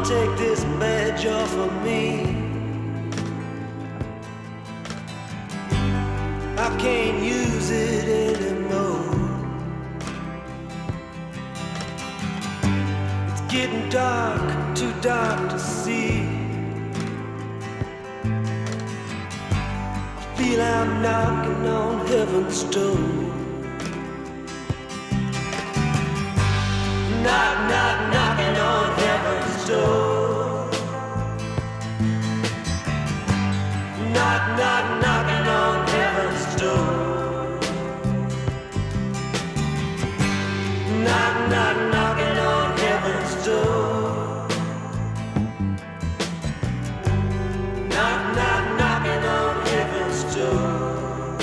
take this badge off of me. I can't use it anymore. It's getting dark, too dark to see. I feel I'm knocking on heaven's door. Knock, knock, knocking on heaven's door. Knock, knock, knocking on heaven's door. Knock, knock, knocking on heaven's door. Knock, knock, knocking on heaven's door.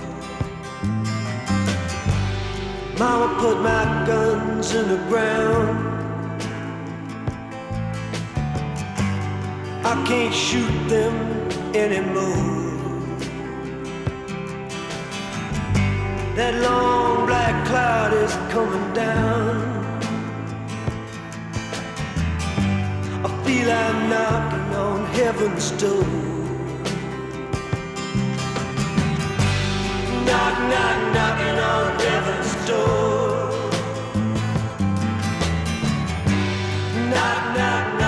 Mama put my guns in the ground. I can't shoot them anymore. That long black cloud is coming down. I feel I'm knocking on heaven's door. Knock, knock, knocking on heaven's door. Knock, knock,